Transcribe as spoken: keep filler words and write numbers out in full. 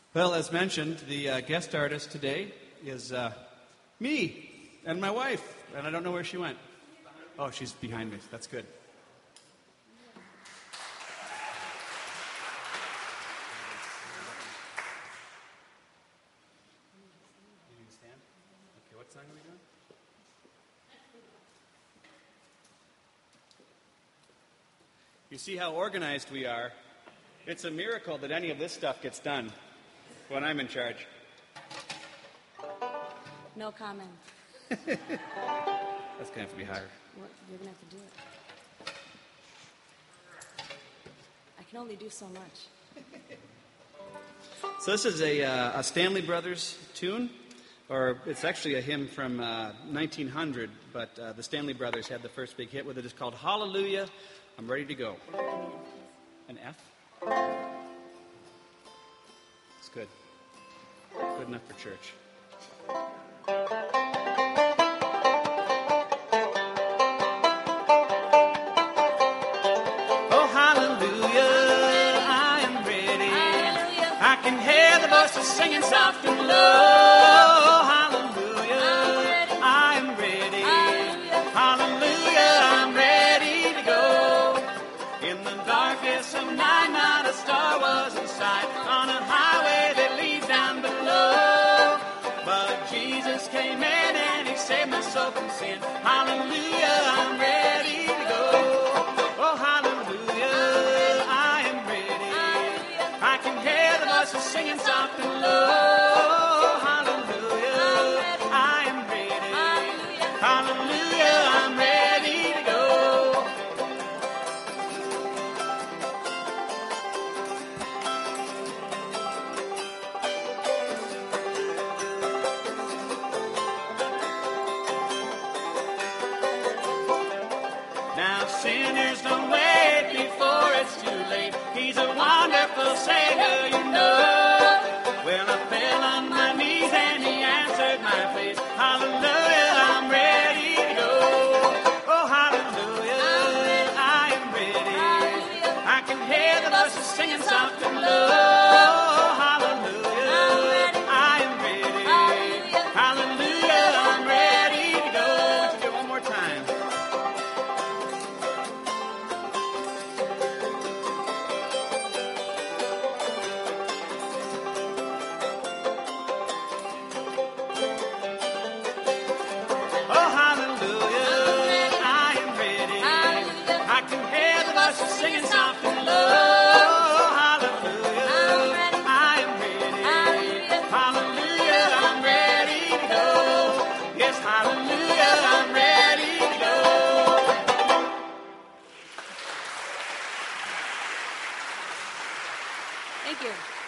Well, as mentioned, the uh, guest artist today is uh, me and my wife, and I don't know where she went. Oh, she's behind me. That's good. You need to stand? Okay, what song are we doing? You see how organized we are. It's a miracle that any of this stuff gets done when I'm in charge. No comment. That's going to have to be higher. Well, you're going to have to do it. I can only do so much. So this is a, uh, a Stanley Brothers tune, or it's actually a hymn from uh, nineteen hundred, but uh, the Stanley Brothers had the first big hit with it. It's called Hallelujah, I'm Ready to Go. An F? It's good. Good enough for church. Oh, hallelujah, I am ready. Hallelujah. I can hear the voices singing soft and low. Hallelujah, I am ready. Hallelujah. Hallelujah, I'm ready to go. In the darkness of night, not a star was in sight. On a highway that leads down below. But Jesus came in and he saved my soul from sin. Hallelujah, I'm ready to go. Oh, hallelujah, I am ready. I can hear the voices singing soft and low. Hallelujah, I am ready. Hallelujah, I'm ready to go. Now sinners, don't wait before it's too late. He's a wonderful Savior, you know. Well, I fell on my knees and he answered my face. Hallelujah, I'm ready to go. Oh, hallelujah, I am ready. I can hear the voices singing soft and low. Hallelujah, I am ready. Hallelujah, I'm ready to go. Why don't you do it one more time? Oh, hallelujah, I am ready. I can hear the voices singing soft and low. Hallelujah, I am ready. Hallelujah, I'm ready to go. Yes, hallelujah, I'm ready to go. Thank you.